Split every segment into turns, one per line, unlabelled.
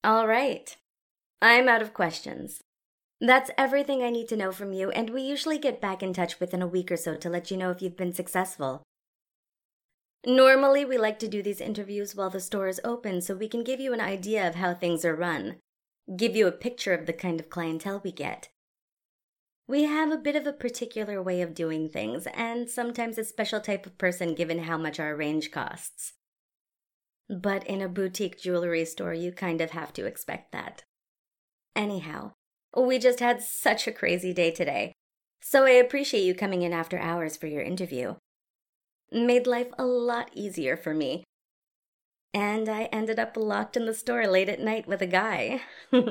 All right. I'm out of questions. That's everything I need to know from you, and we usually get back in touch within a week or so to let you know if you've been successful. Normally, we like to do these interviews while the store is open so we can give you an idea of how things are run, give you a picture of the kind of clientele we get. We have a bit of a particular way of doing things, and sometimes a special type of person given how much our range costs. But in a boutique jewelry store, you kind of have to expect that. Anyhow, we just had such a crazy day today, so I appreciate you coming in after hours for your interview. Made life a lot easier for me. And I ended up locked in the store late at night with a guy.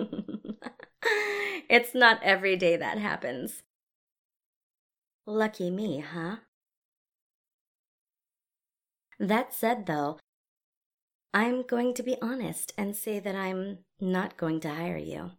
It's not every day that happens. Lucky me, huh? That said, though, I'm going to be honest and say that I'm not going to hire you.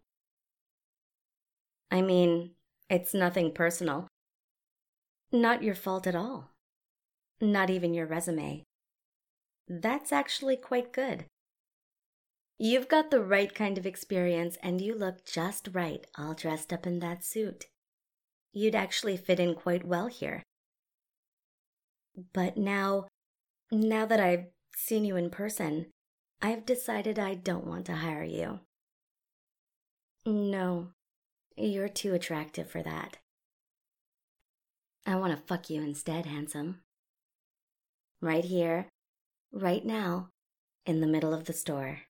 I mean, it's nothing personal. Not your fault at all. Not even your resume. That's actually quite good. You've got the right kind of experience and you look just right all dressed up in that suit. You'd actually fit in quite well here. But now that I've seen you in person, I've decided I don't want to hire you. No, you're too attractive for that. I want to fuck you instead, handsome. Right here, right now, in the middle of the store.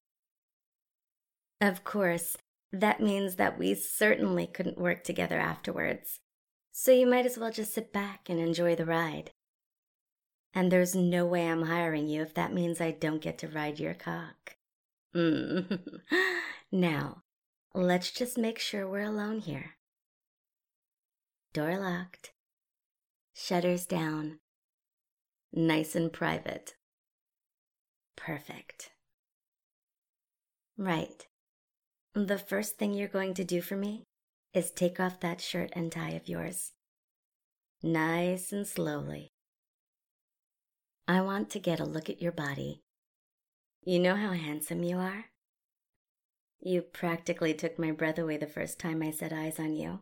Of course, that means that we certainly couldn't work together afterwards. So you might as well just sit back and enjoy the ride. And there's no way I'm hiring you if that means I don't get to ride your cock. Now, let's just make sure we're alone here. Door locked. Shutters down. Nice and private. Perfect. Right. The first thing you're going to do for me is take off that shirt and tie of yours. Nice and slowly. I want to get a look at your body. You know how handsome you are? You practically took my breath away the first time I set eyes on you.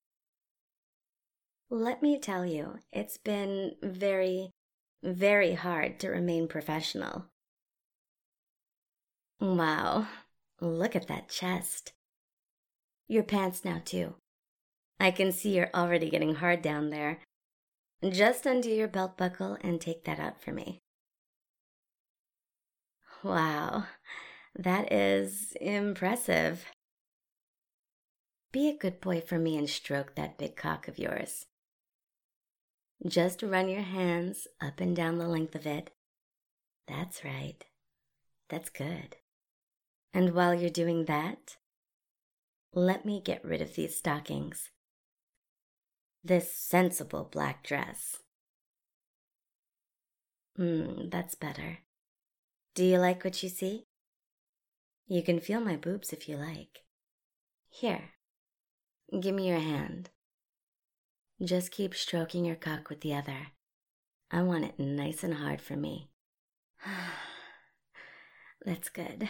Let me tell you, it's been very, very hard to remain professional. Wow, look at that chest. Your pants now, too. I can see you're already getting hard down there. Just undo your belt buckle and take that out for me. Wow, that is impressive. Be a good boy for me and stroke that big cock of yours. Just run your hands up and down the length of it. That's right. That's good. And while you're doing that, let me get rid of these stockings. This sensible black dress. That's better. Do you like what you see? You can feel my boobs if you like. Here, give me your hand. Just keep stroking your cock with the other. I want it nice and hard for me. That's good.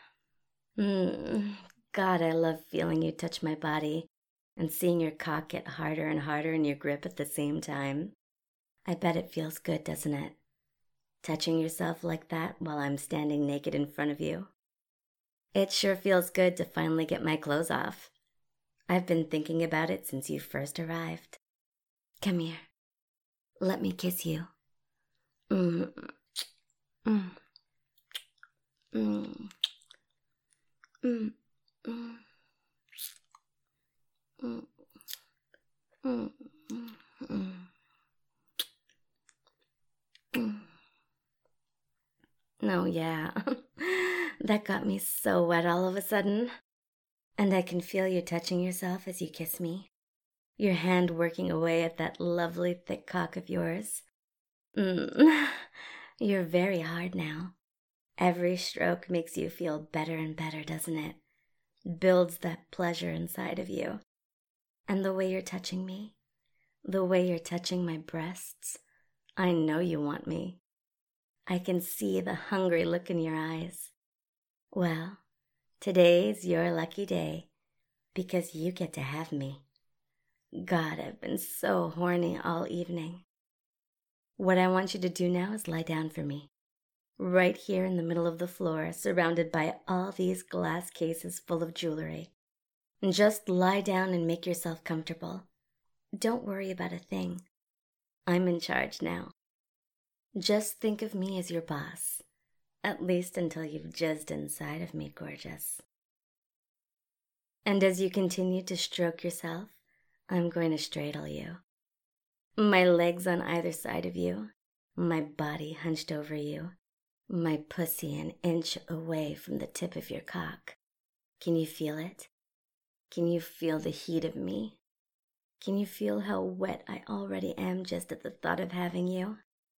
God, I love feeling you touch my body and seeing your cock get harder and harder in your grip at the same time. I bet it feels good, doesn't it? Touching yourself like that while I'm standing naked in front of you. It sure feels good to finally get my clothes off. I've been thinking about it since you first arrived. Come here. Let me kiss you. Oh, yeah. That got me so wet all of a sudden. And I can feel you touching yourself as you kiss me. Your hand working away at that lovely thick cock of yours. You're very hard now. Every stroke makes you feel better and better, doesn't it? Builds that pleasure inside of you. And the way you're touching me, the way you're touching my breasts, I know you want me. I can see the hungry look in your eyes. Well, Today's your lucky day because you get to have me. God, I've been so horny all evening. What I want you to do now is lie down for me. Right here in the middle of the floor, surrounded by all these glass cases full of jewelry. Just lie down and make yourself comfortable. Don't worry about a thing. I'm in charge now. Just think of me as your boss. At least until you've jizzed inside of me, gorgeous. And as you continue to stroke yourself, I'm going to straddle you. My legs on either side of you, my body hunched over you, my pussy an inch away from the tip of your cock. Can you feel it? Can you feel the heat of me? Can you feel how wet I already am just at the thought of having you?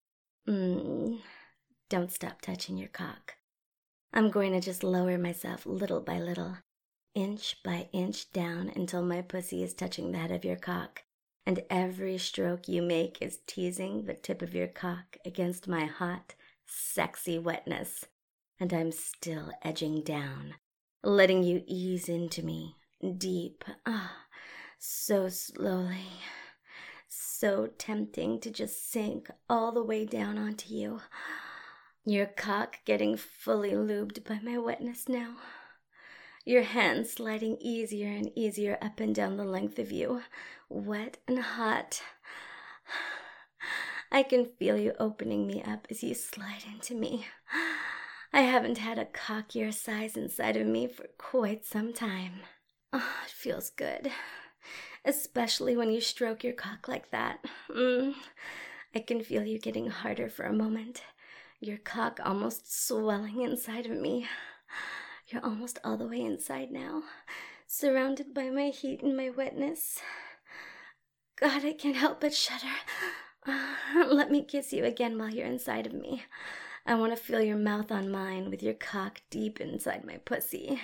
Don't stop touching your cock. I'm going to just lower myself little by little, inch by inch down until my pussy is touching the head of your cock, and every stroke you make is teasing the tip of your cock against my hot, sexy wetness, and I'm still edging down, letting you ease into me, deep, so slowly, so tempting to just sink all the way down onto you. Your cock getting fully lubed by my wetness now. Your hands sliding easier and easier up and down the length of you, wet and hot. I can feel you opening me up as you slide into me. I haven't had a cock your size inside of me for quite some time. It feels good, especially when you stroke your cock like that. I can feel you getting harder for a moment, your cock almost swelling inside of me. You're almost all the way inside now, surrounded by my heat and my wetness. God, I can't help but shudder. Let me kiss you again while you're inside of me. I want to feel your mouth on mine with your cock deep inside my pussy.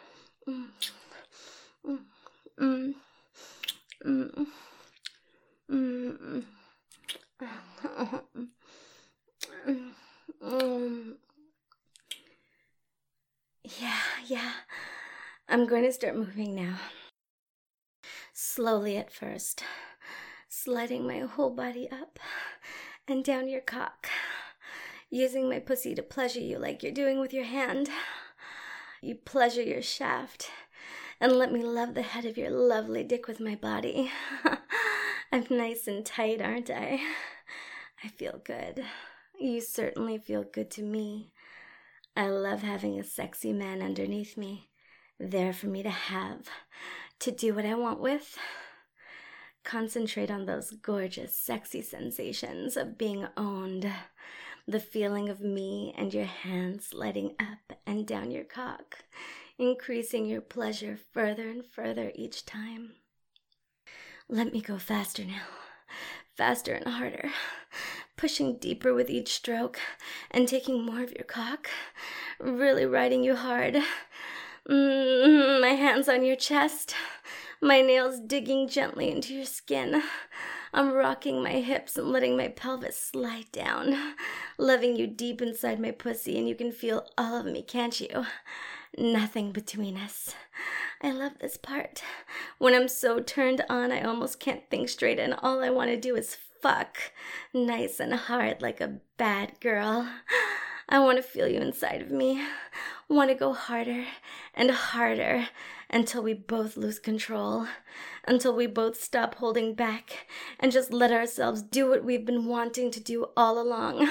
Yeah. I'm going to start moving now. Slowly at first, sliding my whole body up and down your cock, using my pussy to pleasure you like you're doing with your hand. You pleasure your shaft and let me love the head of your lovely dick with my body. I'm nice and tight, aren't I? I feel good. You certainly feel good to me. I love having a sexy man underneath me, there for me to have, to do what I want with. Concentrate on those gorgeous, sexy sensations of being owned, the feeling of me and your hands sliding up and down your cock, increasing your pleasure further and further each time. Let me go faster now, faster and harder, pushing deeper with each stroke and taking more of your cock, really riding you hard. My hands on your chest, my nails digging gently into your skin. I'm rocking my hips and letting my pelvis slide down, loving you deep inside my pussy, and you can feel all of me, can't you? Nothing between us. I love this part. When I'm so turned on, I almost can't think straight, and all I want to do is fuck, nice and hard like a bad girl. I want to feel you inside of me. Want to go harder and harder until we both lose control, until we both stop holding back and just let ourselves do what we've been wanting to do all along.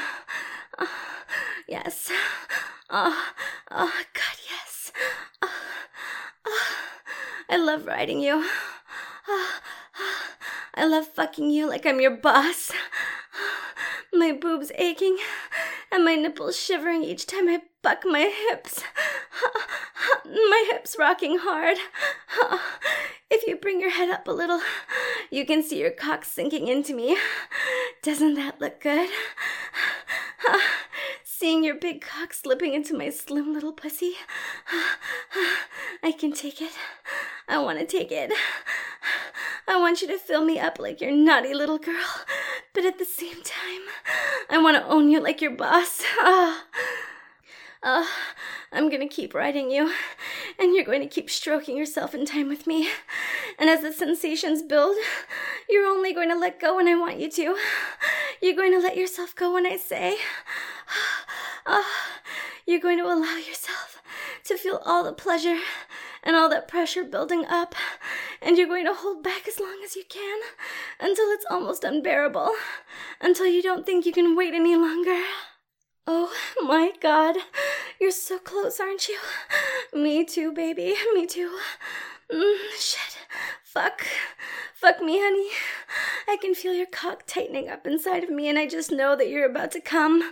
Yes. God, yes. I love riding you. I love fucking you like I'm your boss. My boobs aching and my nipples shivering each time I buck my hips. My hips rocking hard. If you bring your head up a little, you can see your cock sinking into me. Doesn't that look good? Seeing your big cock slipping into my slim little pussy. I can take it. I want to take it. I want you to fill me up like your naughty little girl, but at the same time, I want to own you like your boss. I'm gonna keep riding you and you're going to keep stroking yourself in time with me. And as the sensations build, you're only going to let go when I want you to. You're going to let yourself go when I say. You're going to allow yourself to feel all the pleasure and all that pressure building up, and you're going to hold back as long as you can until it's almost unbearable, until you don't think you can wait any longer. Oh my God, you're so close, aren't you? Me too, baby, me too. Shit. Fuck me, honey. I can feel your cock tightening up inside of me, and I just know that you're about to come.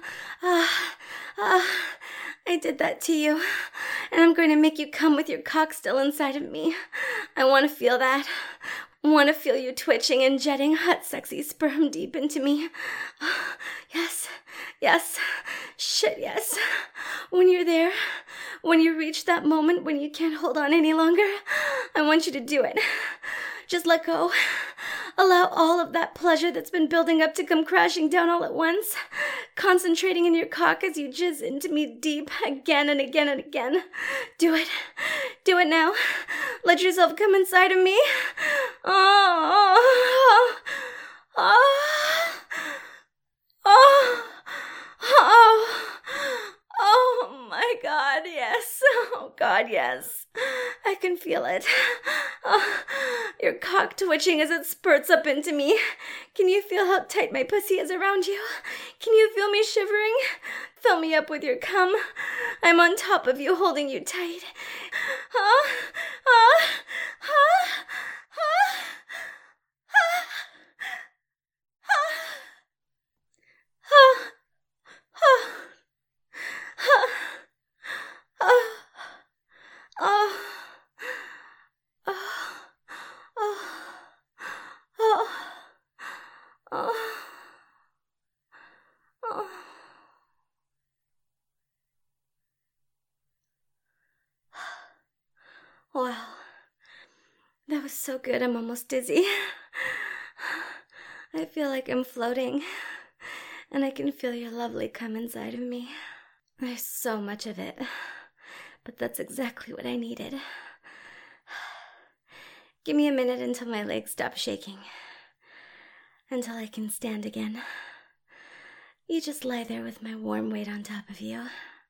I did that to you, and I'm going to make you come with your cock still inside of me. I want to feel that. I want to feel you twitching and jetting hot, sexy sperm deep into me. Yes. Shit, yes. When you're there, when you reach that moment when you can't hold on any longer, I want you to do it. Just let go. Allow all of that pleasure that's been building up to come crashing down all at once, concentrating in your cock as you jizz into me deep again and again and again. Do it. Do it now. Let yourself come inside of me. Oh my God, yes. Oh God, yes. I can feel it. Your cock twitching as it spurts up into me. Can you feel how tight my pussy is around you? Can you feel me shivering? Fill me up with your cum. I'm on top of you, holding you tight. Wow, that was so good, I'm almost dizzy. I feel like I'm floating, and I can feel your lovely cum inside of me. There's so much of it, but that's exactly what I needed. Give me a minute until my legs stop shaking, until I can stand again. You just lie there with my warm weight on top of you.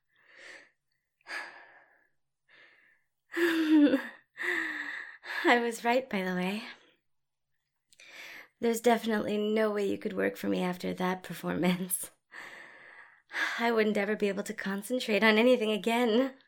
I was right, by the way. There's definitely no way you could work for me after that performance. I wouldn't ever be able to concentrate on anything again.